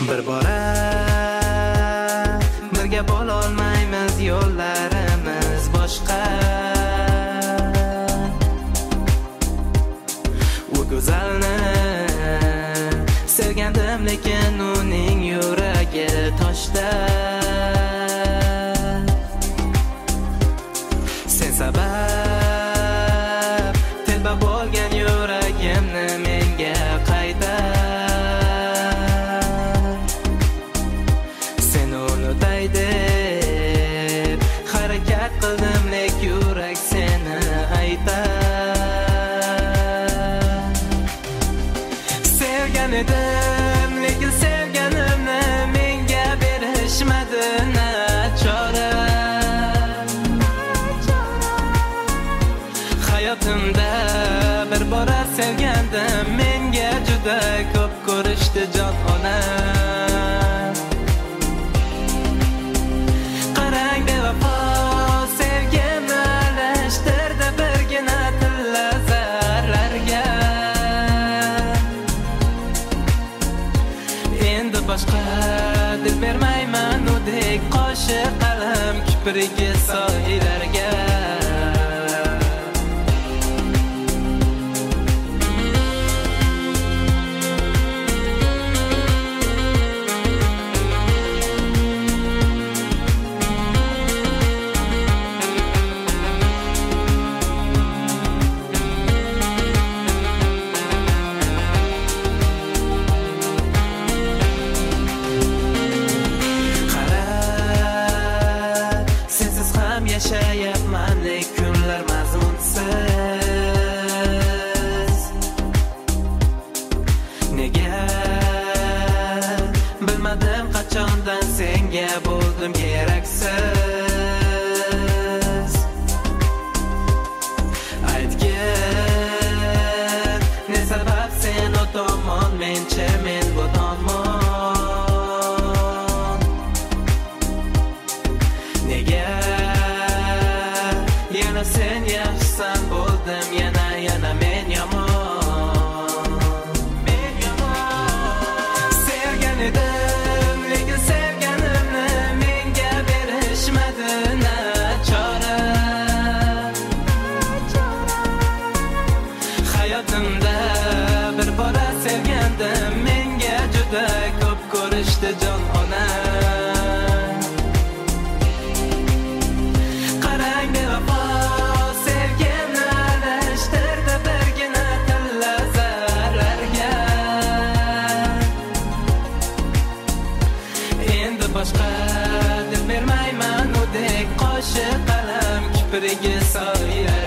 Bir bora birga bo'lolmaymiz, yo'llarimiz boshqa. U go'zalni sevgandim, lekin uning yuragi toshda. Sen sabab telba bo'lgan yuragimni menga qayta. Sen unutay deb harakat qildim, lek yurak seni aytar. Sevgan edim, lekin sevganimni menga berishmadi nachora. Hayotimda bir bora sevgandim, menga juda ko'p ko'rishdi jon ona. Qarang bevafo sevgimni alashtirdi birgina tilla zararga. Endi boshqa dil bermayman udek qoshi qalam kiprigi soylarga. Yashayapman, lek kunlar mazmunsiz. Nega bilmadim qachondan senga bo'ldim keraksiz. Aytgin ne sabab sen o tomon, mencha men bu tomon. Nega yana sen yaxshisan bo'ldim, yana men yomon. Sevgan edim, lekin sevganimni menga berishmadi nachora. Hayotimda bir bora sevgandim, menga juda ko'p ko'rishdi jon ona. Qarang bevafo sevgimni alashtirdi birgina tilla zararga. Endi boshqa dil bermayman udek qoshi qalam kiprigi soylar.